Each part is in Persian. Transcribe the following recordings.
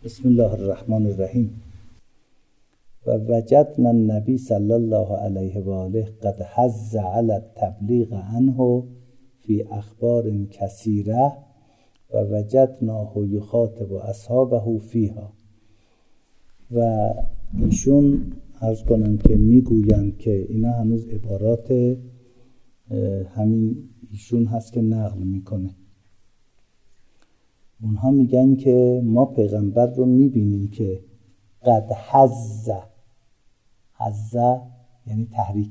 بسم الله الرحمن الرحیم. و وجدنا النبی صلی الله علیه و آله قد حض علی التبلیغ عنه فی اخبار کثیره و وجدناه یخاطب اصحابه فیها. و ایشون عرض کنم که میگویند که اینا هنوز عبارات همین ایشون هست که نقل میکنه. اونها میگن که ما پیغمبر رو میبینیم که قد حض یعنی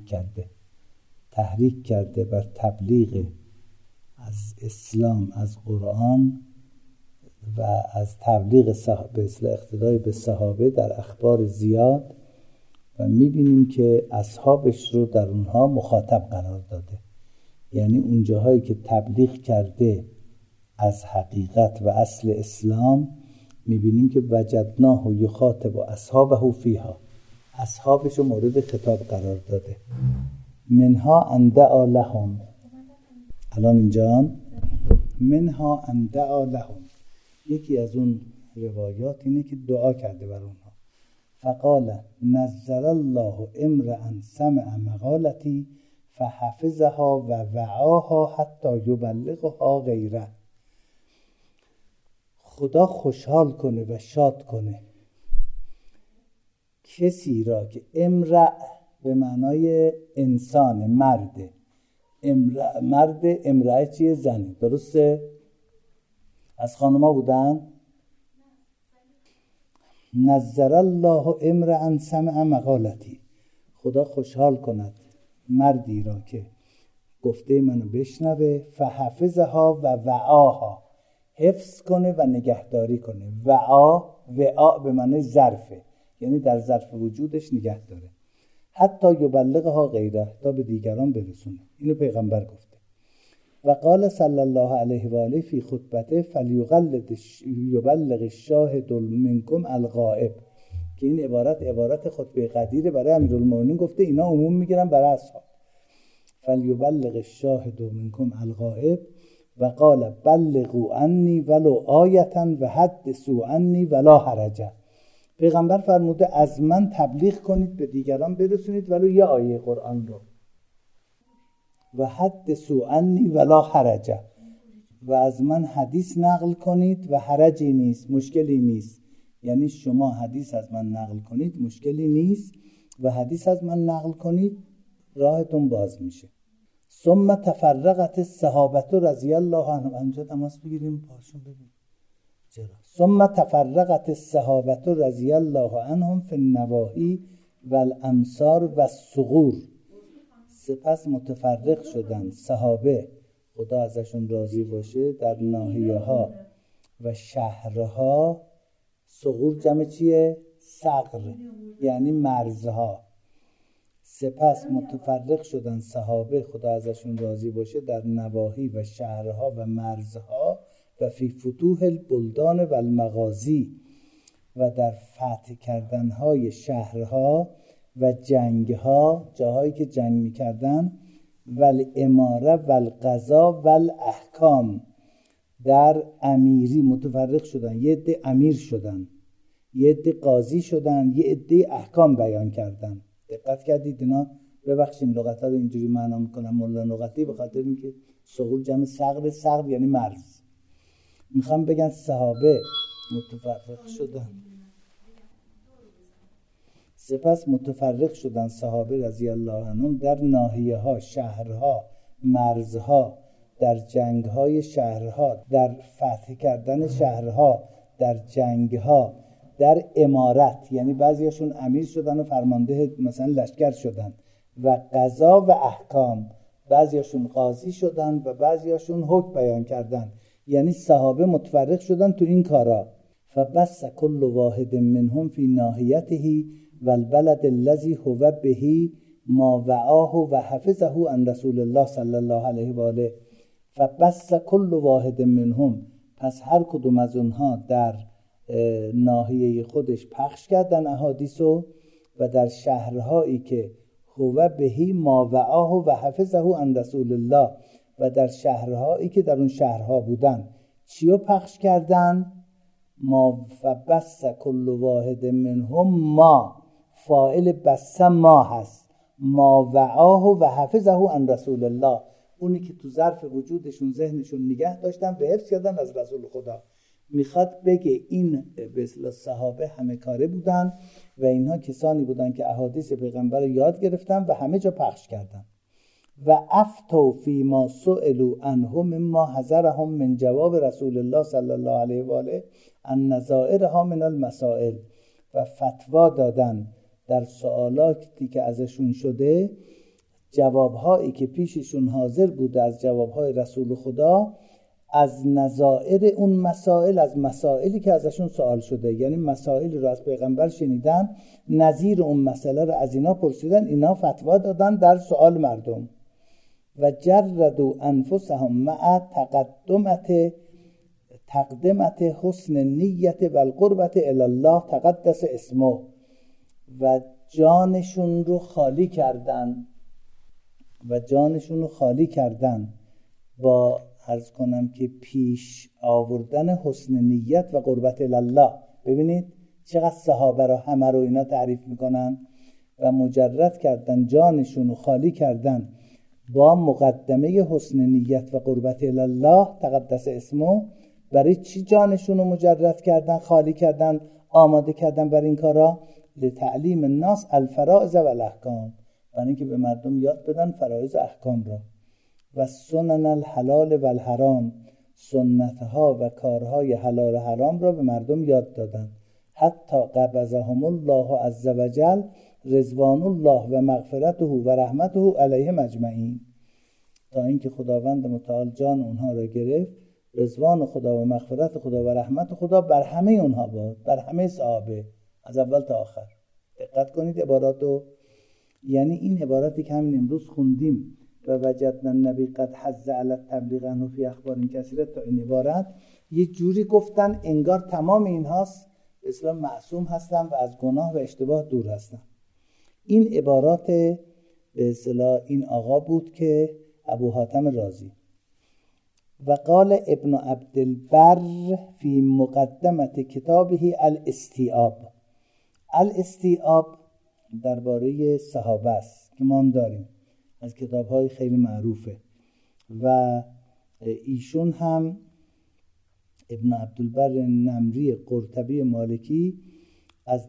تحریک کرده بر تبلیغ از اسلام، از قرآن و از تبلیغ به اقتدای به صحابه در اخبار زیاد، و میبینیم که اصحابش رو در اونها مخاطب قرار داده. یعنی اون جاهایی که تبلیغ کرده از حقیقت و اصل اسلام، میبینیم که وجدناه یخاطب اصحابه فیها، اصحابش رو مورد خطاب قرار داده. منها ان دعا لهم، الان اینجا منها ان دعا لهم، یکی از اون روایات اینه که دعا کرده بر اونها. فقال نزل الله امرأ سمع مقالتی فحفظها و وعاها حتی یبلغها غیره. خدا خوشحال کنه و شاد کنه کسی را که امرأ به معنای انسان، امرأه چیه؟ زنی، درسته؟ از خانما بودن؟ نظر الله امرأ سمع مقالتی، خدا خوشحال کند مردی را که گفته منو بشنوه، فحفظها و وعاها، حفظ کنه و نگهداری کنه. وعا به معنی ظرفه، یعنی در ظرف وجودش نگه داره. حتی یبلغها غیره، تا به دیگران برسونه. اینو پیغمبر گفته. و قال صلی الله علیه و آله فی خطبته فلیبلغ الشاهد منکم الغائب، که این عبارت خطبه قدیر برای امیرالمومنین گفته، اینا عموم میگیرن برای اصحاب. فلیبلغ الشاهد منکم الغائب و قال بلغوا عنی ولو آیه و حدثوا عنی ولا حرج. پیغمبر فرموده از من تبلیغ کنید، به دیگران برسونید ولو یه آیه قرآن رو. و حدثوا عنی ولا حرج، و از من حدیث نقل کنید و حرجی نیست، مشکلی نیست. یعنی شما حدیث از من نقل کنید مشکلی نیست، و حدیث از من نقل کنید راهتون باز میشه. ثم تفرقت الصحابه رضی الله عنهم، انجا تماس بگیریم باشون ببینیم. ثم تفرقت الصحابه رضی الله عنهم فی النواحی والامصار والصغور، سپس متفرق شدند صحابه، خدا ازشون راضی باشه، در ناحیه ها و شهرها. صغور جمع چیه؟ صغر، یعنی مرزها. سپس متفرق شدن صحابه، خدا ازشون راضی باشه، در نواحی و شهرها و مرزها، و فی فتوح البلدان و المغازی، و در فتح کردنهای شهرها و جنگها، جاهایی که جنگ میکردن، و الاماره و القضا و الاحکام، در امیری متفرق شدن، یه عده امیر شدن، یه عده قاضی شدن، یه عده احکام بیان کردن. دقت کردید اینا؟ ببخشید لغت‌ها رو اینجوری معنا میکنم مولا لغتی، به خاطر اینکه صغور جمع صغر یعنی مرز. میخوام بگن صحابه متفرق شدن، سپس متفرق شدن صحابه رضی الله عنهم در ناحیه ها، شهرها، مرزها، در جنگهای شهرها، در فتح کردن شهرها، در جنگها، در امارت، یعنی بعضیاشون امیر شدن و فرمانده مثلا لشکر شدن، و قضا و احکام، بعضیاشون قاضی شدن و بعضیاشون حکم بیان کردن. یعنی صحابه متفرق شدن تو این کارا. فبس کل واحد منهم فی ناحیته و البلد الذی هو به ما وعاه و حفظه عن رسول الله صلی الله علیه و آله. فبس کل واحد منهم، پس هر کدوم از اونها در ناحیه خودش پخش کردن احادیثو، و در شهرهایی که هو به ما وعاه و حفظه عن رسول الله، و در شهرهایی که در اون شهرها بودن چیو پخش کردن؟ ما فبس کل واحد منهم ما، فاعل بس ما هست، ما وعاه و حفظه عن رسول الله، اونی که تو ظرف وجودشون ذهنشون نگه داشتن و حفظ کردن از رسول خدا. میخواد بگه این به اصطلاح صحابه همه کاره بودن و اینها کسانی بودن که احادیث پیغمبر رو یاد گرفتن و همه جا پخش کردن. و افتوا فیما سئلوا عنه مما حذرهم من جواب رسول الله صلی الله علیه و آله عن نظائرها من المسائل، و فتوا دادن در سوالاتی که ازشون شده، جوابهایی که پیششون حاضر بوده از جوابهای رسول خدا، از نظائر اون مسائل، از مسائلی که ازشون سوال شده، یعنی مسائلی رو از پیغمبر شنیدن، نظیر اون مسئله رو از اینا پرسیدن، اینا فتوا دادن در سوال مردم. و جردوا انفسهم مع تقدمت حسن نیت و القربت الی الله تقدس اسمه، و جانشون رو خالی کردن با عرض کنم که پیش آوردن حسن نیت و قربت الله. ببینید چقدر صحابه رو همه رو اینا تعریف میکنن، و مجرد کردن، جانشون رو خالی کردن با مقدمه حسن نیت و قربت الله تقدس اسمه. برای چی جانشون رو مجرد کردن، خالی کردن، آماده کردن برای این کارا؟ لتعلیم الناس الفرائض و الاحکام، برای اینکه به مردم یاد بدن فرایض احکام را. و سنن الحلال و الحرام، سنتها و کارهای حلال و حرام را به مردم یاد دادن. حتی قبضهم الله عز وجل رضوان الله و مغفرته و رحمته علیهم اجمعین، تا اینکه خداوند متعال جان اونها را گرفت. رضوان خدا و مغفرت خدا و رحمت خدا بر همه اونها باد، بر همه صحابه از اول تا آخر. دقت کنید عباراتو، یعنی این عباراتی که همین امروز خوندیم و وجدنا النبی قد حض علی التبلیغ عنه فی اخبار کثیره، تا این عبارت یه جوری گفتن انگار تمام اینهاست اسلام معصوم هستن و از گناه و اشتباه دور هستن. این عبارات به اصطلاح این آقا بود که ابو حاتم رازی. و قال ابن عبدالبر فی مقدمت کتابه الاستیاب. الاستیاب درباره صحابه است که ما هم داریم، از کتاب‌های خیلی معروفه، و ایشون هم ابن عبدالبر نمری قرطبی مالکی از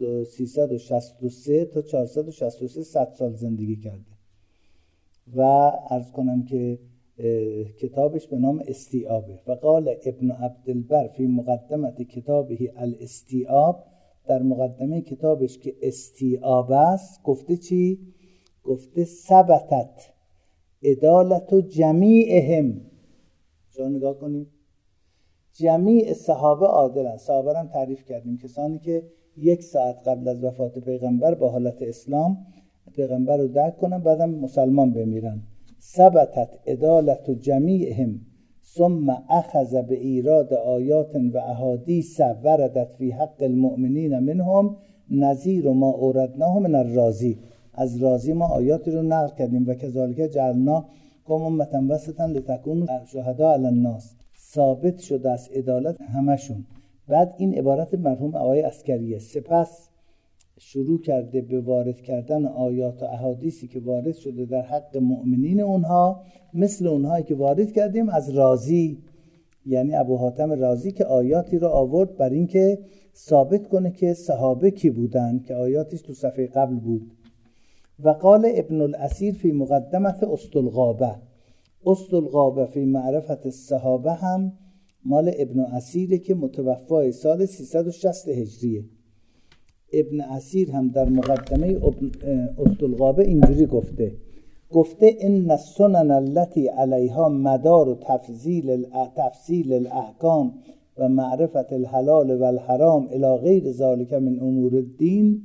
363 تا 463 100 سال زندگی کرده و عرض کنم که کتابش به نام استیابه. و قال ابن عبدالبر فی مقدمت کتابه الاستیاب، در مقدمه کتابش که استیاب است گفته چی؟ گفته ثبتت عدالت جمیعهم. شما نگاه کنید، جمیع صحابه عادلن. صحابه هم تعریف کردیم، کسانی که 1 ساعت قبل از وفات پیغمبر با حالت اسلام پیغمبر رو درک کنن، بعدم مسلمان بمیرن. ثبتت عدالت جمیعهم ثم اخذ به ایراد آیات و احادیث وردت فی حق المؤمنین منهم نظیر ما اوردناه من الرازی. از رازی ما آیاتی رو نقل کردیم. و کذالک جعلناکم امة وسطا لتکونوا شهداء علی الناس. ثابت شده از عدالت همشون. بعد این عبارت مرحوم آقای عسکریه. سپس شروع کرده به وارد کردن آیات و احادیثی که وارد شده در حق مؤمنین اونها، مثل اونهایی که وارد کردیم از رازی، یعنی ابو حاتم رازی، که آیاتی رو آورد بر این که ثابت کنه که صحابه کی بودن، که آیاتش تو صفحه قبل بود. و قال ابن الاسیر فی مقدمت اسطالغابه. اسطالغابه فی معرفت الصحابه هم مال ابن اسیره که متوفای سال 360 هجریه. ابن اسیر هم در مقدمه اسطالغابه اینجوری گفته ان السنن التي علیها مدار تفصیل الاحکام و معرفت الحلال و الحرام الی غیر ذلك من امور الدین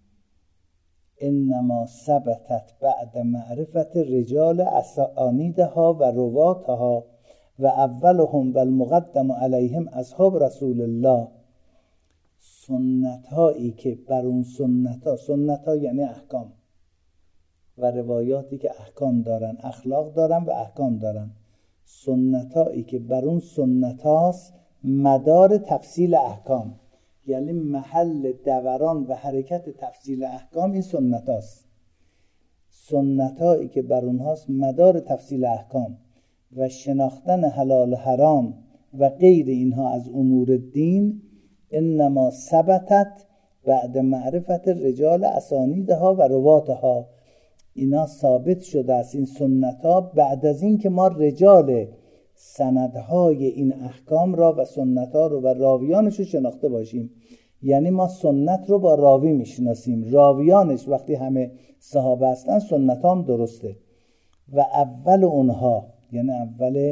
انما ثبتت بعد معرفت رجال اسانیدها و رواتها و اولهم و المقدم علیهم اصحاب رسول الله. سنت هایی که بر اون سنت ها یعنی احکام و روایاتی که احکام دارن، اخلاق دارن و احکام دارن، سنت هایی که بر اون سنت هاست مدار تفصیل احکام، یعنی محل دوران و حرکت تفصیل احکام این سنت هاست. سنت هایی که بر اونهاست مدار تفصیل احکام و شناختن حلال حرام و غیر اینها از امور دین، انما ثبتت بعد معرفت رجال اسانیدها و رواتها، اینا ثابت شده است این سنت ها بعد از این که ما رجال سندهای این احکام را و سنت ها رو و راویانش رو شناخته باشیم. یعنی ما سنت رو با راوی میشناسیم، راویانش وقتی همه صحابه هستن سنت هم درسته. و اول اونها یعنی اول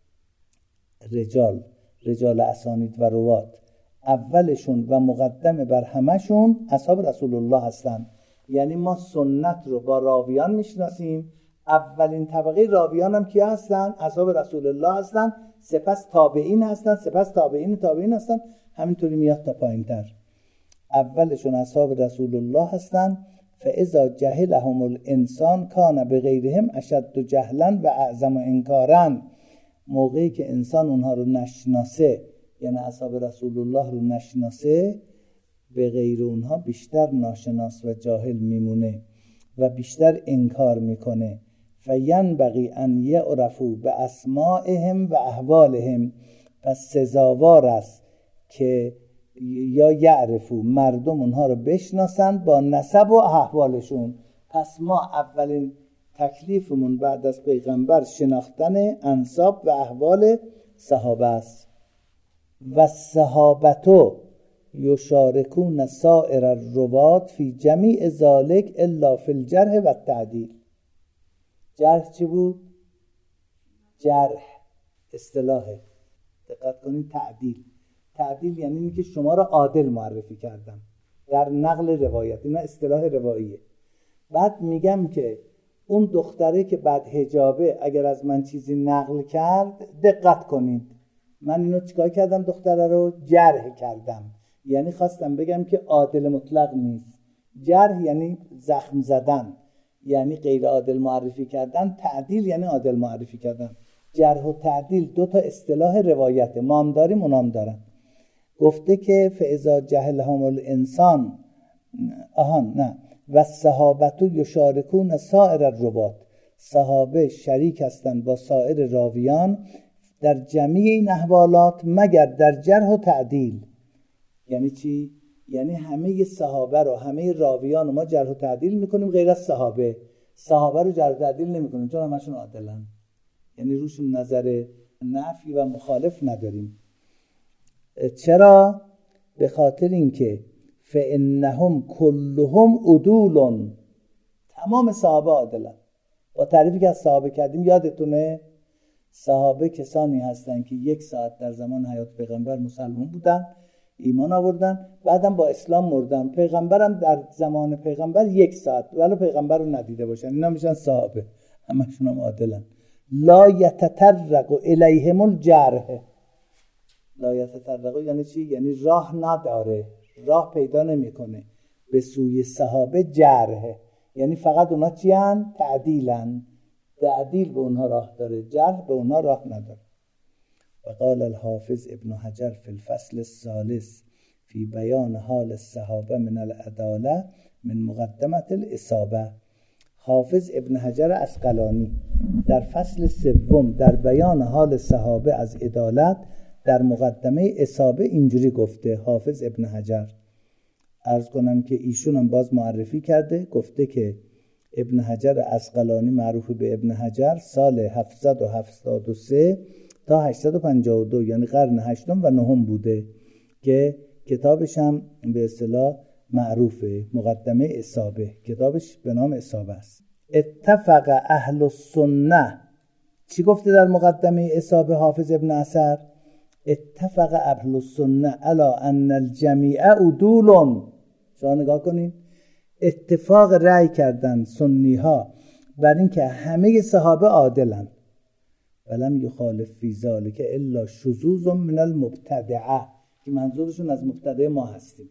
رجال اسانید و روات، اولشون و مقدم بر همشون اصحاب رسول الله هستن. یعنی ما سنت رو با راویان میشناسیم، اولین طبقه راویان هم کیا هستن؟ اصحاب رسول الله هستن، سپس تابعین هستن، سپس تابعین هستن، همینطوری میاد تا پایین تر. اولشون اصحاب رسول الله هستن. فاذا جهلهم الانسان کان بغیرهم اشد جهلا و اعظم انکارا، موقعی که انسان اونها رو نشناسه، یعنی اصحاب رسول الله رو نشناسه، به غیر اونها بیشتر ناشناس و جاهل میمونه و بیشتر انکار میکنه. فینبغی ان یعرفوا باسمائهم و احوالهم، پس سزاوار است که یا یعرفوا مردم اونها رو بشناسن با نسب و احوالشون. پس ما اولین تکلیفمون بعد از پیغمبر شناختن انساب و احوال صحابه است. و صحابتو یشارکون سائر الروات فی جمیع ذالک الا فی الجرح و التعدیل. جرح چی بود؟ جرح اصطلاحه، دقت کنید. تعدیل یعنی اینکه شما را عادل معرفی کردم در نقل روایت، اینا اصطلاح رواییه. بعد میگم که اون دختره که بعد حجابه اگر از من چیزی نقل کرد، دقت کنید، من اینو چیکار کردم؟ دختره رو جرح کردم. یعنی خواستم بگم که عادل مطلق نیست. جرح یعنی زخم زدن، یعنی غیر عادل معرفی کردن. تعدیل یعنی عادل معرفی کردن. جرح و تعدیل دو تا اصطلاح روایته، ما هم داریم اونا هم دارن. گفته که فاذا جهلهم الانسان و صحابتو یشارکون سائر الروات، صحابه شریک هستند با سایر راویان در جمیع این احوالات مگر در جرح و تعدیل. یعنی چی؟ یعنی همه صحابه رو، همه راویان رو ما جرح و تعدیل میکنیم غیر از صحابه رو جرح و تعدیل نمیکنیم چون همشون عادلن، یعنی روشون نظر نفی و مخالف نداریم. چرا؟ به خاطر اینکه فانهم کلهم عدول، تمام صحابه عادلن. با تعریفی که از صحابه کردیم یادتونه؟ صحابه کسانی هستند که 1 ساعت در زمان حیات پیغمبر مسلمان بودن، ایمان آوردن، بعدم با اسلام مردن. پیغمبرم در زمان پیغمبر 1 ساعت ولی پیغمبر رو ندیده باشن، اینا میشن صحابه، همشون هم عادلن. لا یتطرق الیهم الجرح. لا یتطرق یعنی چی؟ یعنی راه نداره، راه پیدا نمیکنه به سوی صحابه جرح، یعنی فقط اونا چی هن؟ تعدیلن. تعدیل به اونها راه داره، جرح به اونها راه نداره. و قال الحافظ ابن حجر فی الفصل الثالث فی بیان حال الصحابه من العداله من مقدمه الاصابه. حافظ ابن حجر عسقلانی در فصل 3 در بیان حال صحابه از عدالت در مقدمه اصابه اینجوری گفته. حافظ ابن حجر، عرض کنم که ایشون هم باز معرفی کرده، گفته که ابن حجر عسقلانی معروف به ابن حجر سال 773 تا 852 یعنی قرن 8 و 9 بوده که کتابش هم به اصطلاح معروفه، مقدمه اصابه، کتابش به نام اصابه است. اتفق اهل السنه، چی گفته در مقدمه اصابه حافظ ابن حجر؟ اتفق اهل السنه علی ان الجمیع عدول. شما نگاه کنید، اتفاق رأی کردن سنی ها بر این که همه صحابه عادلن. ولم یخالف فی ذلک الا شذوذ من المبتدعه، که منظورشون از مبتدع ما هستیم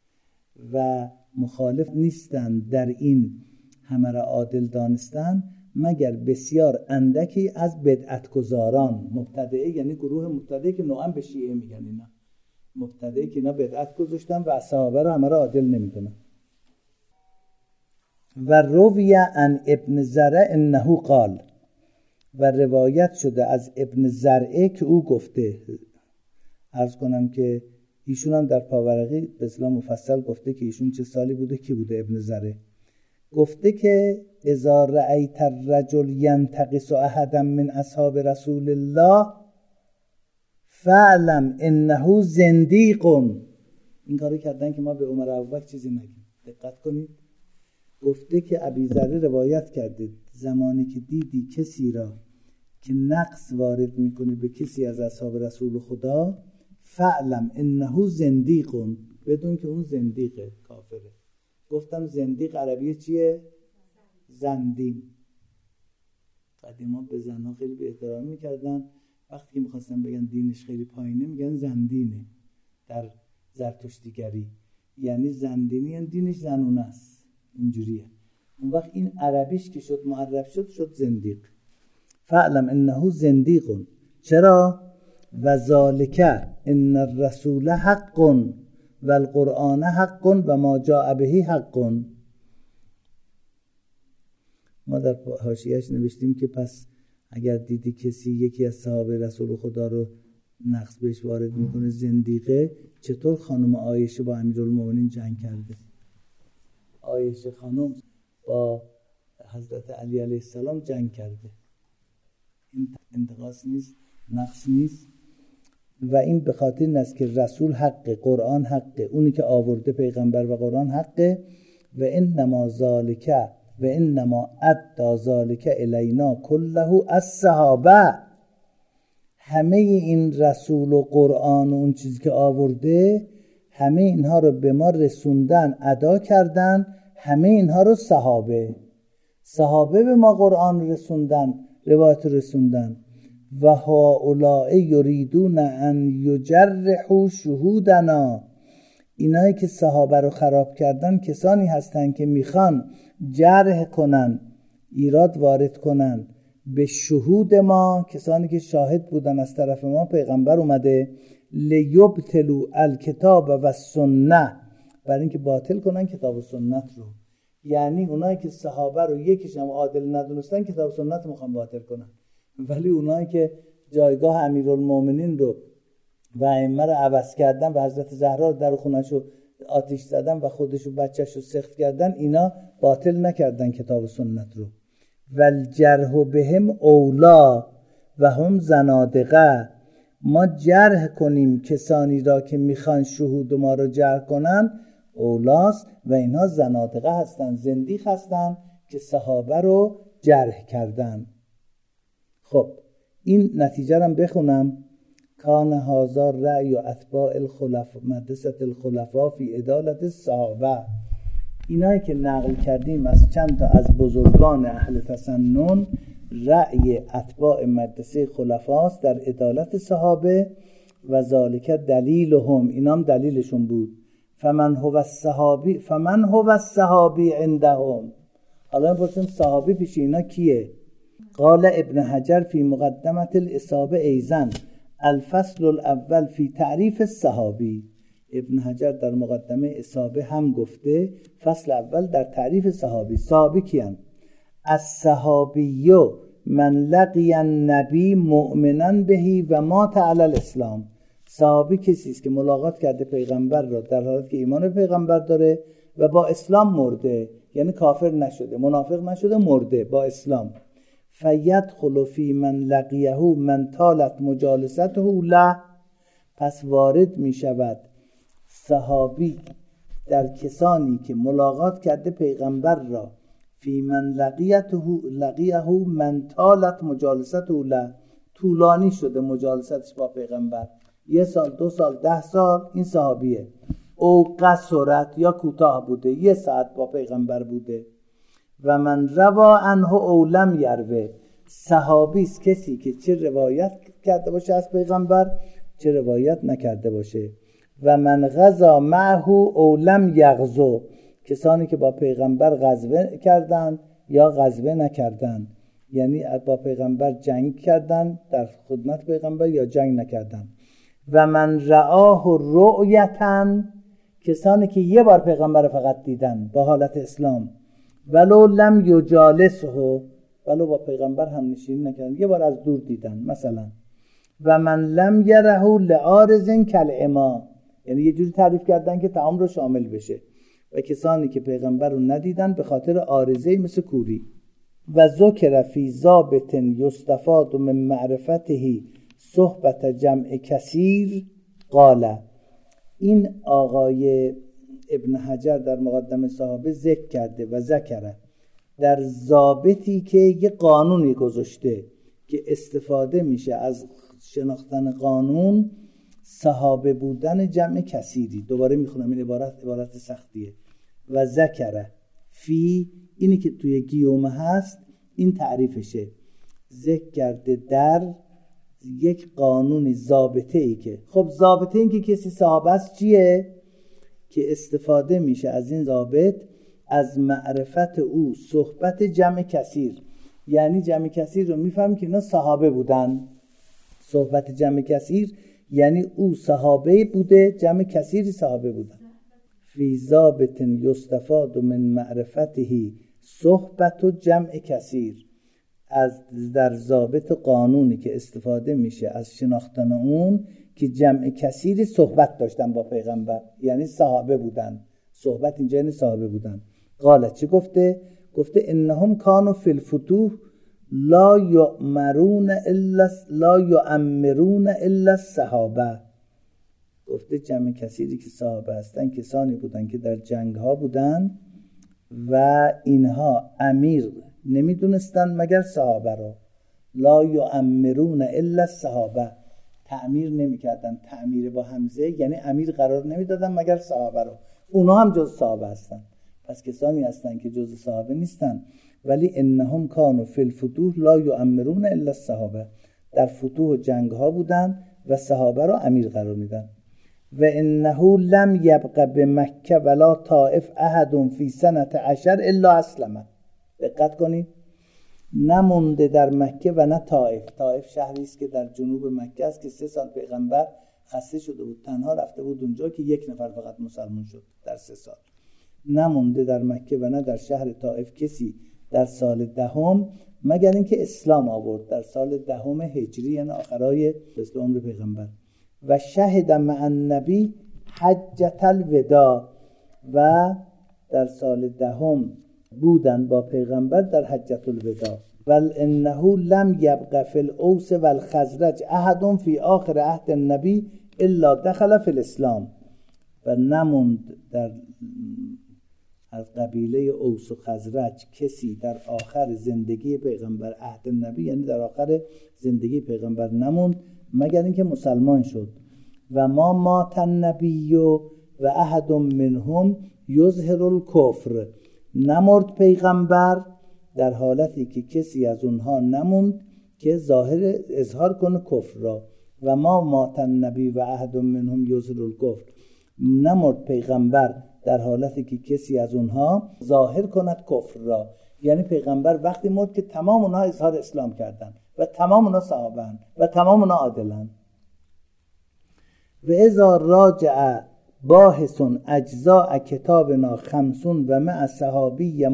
و مخالف نیستن در این همه را عادل دانستن مگر بسیار اندکی از بدعتگزاران. مبتدعه یعنی گروه مبتدعه که نوعا به شیعه میگن، اینا مبتدعه که اینا بدعت گذاشتن و صحابه رو همه را عادل نمیکنن. و روی عن ابن زرع انه قال، و روایت شده از ابن زرعه که او گفته. عرض کنم که ایشون هم در پاورقی به اصطلاح مفصل گفته که ایشون چه سالی بوده، کی بوده ابن زرعه. گفته که اذا رأیت الرجل ینتقص احدا من اصحاب رسول الله فعلم انه زندیق. این کاری کردن که ما به عمر ابوبکر چیزی نگیم. دقت کنید. گفته که ابوذر روایت کرده زمانی که دیدی کسی را که نقص وارد میکنه به کسی از اصحاب رسول خدا، فعلم انه زندیق، بدون که اون زندیقه، کافره. گفتم زندیق عربی چیه؟ زندیم. قدیما به زنها خیلی به احترام میکردن، وقتی که میخواستن بگن دینش خیلی پایینه میگن زندینه. در زرتشتیگری یعنی زندینی، یعنی دینش زنونه است، اینجوریه. اون وقت این عربیش که شد معرب شد زندیق. فعلم انه زندیق. چرا؟ و ذالک ان الرسول حق و القرآن حق و ما جاء به حق. ما در حاشیه‌اش نوشتیم که پس اگر دیدی کسی یکی از صحابه رسول خدا رو نقص بهش وارد میکنه زندیقه، چطور خانم عایشه با امیرالمومنین جنگ کرده؟ عایشه خانم با حضرت علی علیه السلام جنگ کرده. این انتقاص نیست، نقص نیست. و این به خاطر این است که رسول حقه، قرآن حقه، اونی که آورده پیغمبر و قرآن حقه. و انما ذالک و انما ادى ذالک الینا کله الصحابه. همه این رسول و قرآن و اون چیزی که آورده، همه اینها رو به ما رسوندن، ادا کردن. همه اینها رو صحابه به ما قرآن رسوندن، روایت رسوندن. و هؤلاء یریدون ان یجرحوا شهودنا. اینایی که صحابه رو خراب کردن کسانی هستن که میخوان جرح کنن، ایراد وارد کنن به شهود ما، کسانی که شاهد بودن از طرف ما پیغمبر اومده. لیبطلوا الکتاب و السنه، برای اینکه باطل کنن کتاب و سنت رو. یعنی اونایی که صحابه رو یکیش هم عادل ندونستن کتاب و سنت میخوان باطل کنن، ولی اونایی که جایگاه امیرالمومنین رو و ائمه رو عوض کردن و حضرت زهرا رو در خونش رو آتش زدن و خودش و بچه‌ش رو سخت کردن، اینا باطل نکردن کتاب و سنت رو. والجرح بهم اولا و هم زنادقه. ما جرح کنیم کسانی را که میخوان شهود ما رو جرح کنن اولاست، و اینها زنادقه هستن، زندیق هستن که صحابه رو جرح کردن. خب این نتیجه رو بخونم. کان هذا رأی اتباع الخلفاء مدرسه الخلفاء فی عدالت الصحابه. اینایی که نقل کردیم از چند تا از بزرگان اهل تسنن، رأی اتباع مدرسه خلفاست در عدالت صحابه. و ذالک دلیلهم، اینام دلیلشون بود. فمن هو الصحابی عندهم. حالا بپرسیم صحابی پیش اینا کیه؟ قال ابن حجر فی مقدمه الاصابه ایزن الفصل الاول فی تعریف الصحابی. ابن حجر در مقدمه اصابه هم گفته فصل اول در تعریف صحابی. صحابی کیان؟ الصحابی من لقی النبی مؤمنا به و مات علی الاسلام. صحابی کسی است که ملاقات کرده پیغمبر را در حالی که ایمان به پیغمبر داره و با اسلام مرده، یعنی کافر نشده، منافق نشده، مرده با اسلام. فیدخل فی من لقیه من طالت مجالسته له. پس وارد می شود صحابی در کسانی که ملاقات کرده پیغمبر را. فی من لقیه من طالت مجالسته له، طولانی شده مجالستش با پیغمبر، 1 سال 2 سال 10 سال، این صحابیه. او قصرت، یا کوتاه بوده، 1 ساعت با پیغمبر بوده. و من روا عنه او لم یروه. صحابی است کسی که چه روایت کرده باشه از پیغمبر چه روایت نکرده باشه. و من غزا معه او لم یغزو. کسانی که با پیغمبر غزوه کردند یا غزوه نکردند. یعنی با پیغمبر جنگ کردن در خدمت پیغمبر یا جنگ نکردن. و من رآه رؤیتن، کسانی که یه بار پیغمبر فقط دیدن با حالت اسلام، ولو لم یجالسه، ولو با پیغمبر هم نشینی نکردن، یه بار از دور دیدن مثلا. و من لم یره لعارض کالعما، یعنی یه جوری تعریف کردن که تعام رو شامل بشه. و کسانی که پیغمبر رو ندیدن به خاطر عارضه‌ای مثل کوری. و ذکر فی ضابط یستفاد من معرفته صحبت جمع کثیر قال. این آقای ابن حجر در مقدمه صحابه ذکر کرده و ذکره در ضابطی که یه قانونی گذاشته که استفاده میشه از شناختن قانون صحابه بودن جمع کثیری. دوباره میخونم این عبارت سختیه. و ذکره فی، اینی که توی گیومه هست این تعریفشه، ذکر کرده در یک قانون ضابطه ای که، خب ضابطه این که کسی صحابه است چیه؟ که استفاده میشه از این ضابط از معرفت او صحبت جمع کثیر. یعنی جمع کثیر رو میفهم که اینا صحابه بودن. صحبت جمع کثیر یعنی او صحابه بوده، جمع کثیری صحابه بودن. فی ضابط یستفاد من معرفته صحبت و جمع کثیر، از در ضابط قانونی که استفاده میشه از شناختن اون که جمع کثیری صحبت داشتن با پیغمبر، یعنی صحابه بودن. صحبت اینجا یعنی صحابه بودن. قال چه گفته؟ گفته انهم کانوا فی الفتوح لا یؤمرون الا الصحابه. گفته جمع کثیری که صحابه هستن کسانی بودن که در جنگ ها بودن و اینها امیر نمیدونستن مگر صحابه رو. لا یؤمرون الا الصحابه، تعمیر نمیکردن. تعمیر با همزه یعنی امیر قرار نمیدادن مگر صحابه رو. اونا هم جز صحابه هستن. پس کسانی هستن که جز صحابه نیستن. ولی انهم کانوا فی الفتوح لا یؤمرون الا الصحابه، در فتوح و جنگ ها بودن و صحابه رو امیر قرار میدن. و انه لم یبق بمکه ولا طائف احد فی سنه 10 الا اسلم. دقت کنید، نمونده در مکه و نه طائف. طائف شهری است که در جنوب مکه است که 3 سال پیغمبر خسته شده بود، تنها رفته بود اونجا که 1 نفر فقط مسلمان شد در 3 سال. نمونده در مکه و نه در شهر طائف کسی در سال 10 مگر اینکه اسلام آورد در سال 10 هجری، یعنی آخرای عمر پیغمبر. و شهد مع النبی حجة الوداع، و در سال 10 بودن با پیغمبر در حجة الوداع. بل انه لم یبق فی الاوس والخزرج احد فی آخر عهد النبی الا دخل فی الاسلام. و نموند در از قبیله اوس و خزرج کسی در آخر زندگی پیغمبر، عهد النبی یعنی در آخر زندگی پیغمبر نموند مگر اینکه مسلمان شد. و ما مات النبی و احد منهم یظهر الکفر، نمرد پیغمبر در حالتی که کسی از اونها نموند که ظاهر اظهار کنه کفر را. و ما مات النبی و احد منهم یظهر الکفر، نمرد پیغمبر در حالتی که کسی از اونها ظاهر کند کفر را. یعنی پیغمبر وقتی مرد که تمام اونها اظهار اسلام کردن و تمام اونها صحابه و تمام اونها عادلن. و اذا راجع باحث اجزاء کتابنا 50 و مع صحابی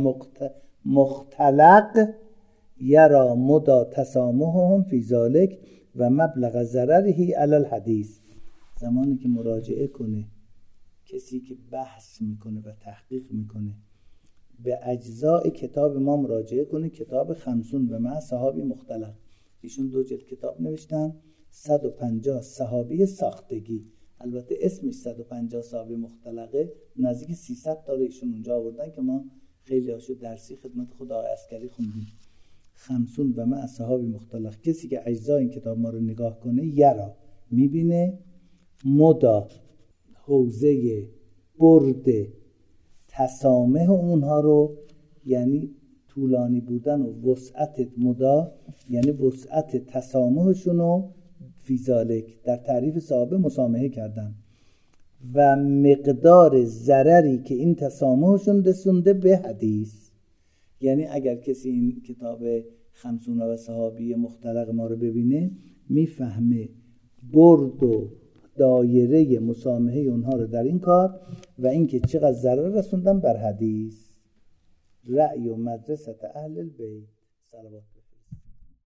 مختلق یرا مدى تسامحهم فی ذلک و مبلغ ضرره علی الحدیث. زمانی که مراجعه کنه کسی که بحث میکنه و تحقیق میکنه به اجزاء کتاب ما مراجعه کنه، کتاب 50 و مع صحابی مختلق، ایشون 2 جلد کتاب نوشتن، 150 صحابی ساختگی، البته اسمش 150 صحابی مختلقه، نزدیک 300 تا ایشون اونجا آوردن که ما خیلی هاشو درسی خدمت خود آقای عسکری خوندیم. 50 و مع صحابی مختلق، کسی که اجزای این کتاب ما رو نگاه کنه یرا میبینه مدا حوزه برد تسامح اونها رو، یعنی طولانی بودن و وسعت مدا یعنی وسعت تسامحشون رو فی ذالک در تعریف صحابه مسامحه کردن و مقدار ضرری که این تسامحشون رسونده به حدیث. یعنی اگر کسی این کتاب خمسون و صحابی مختلق ما رو ببینه، میفهمه برد و دایره مسامحه اونها رو در این کار و اینکه چقدر ضرر رسوندن بر حدیث. رأی و مدرسه اهل البیت صلوات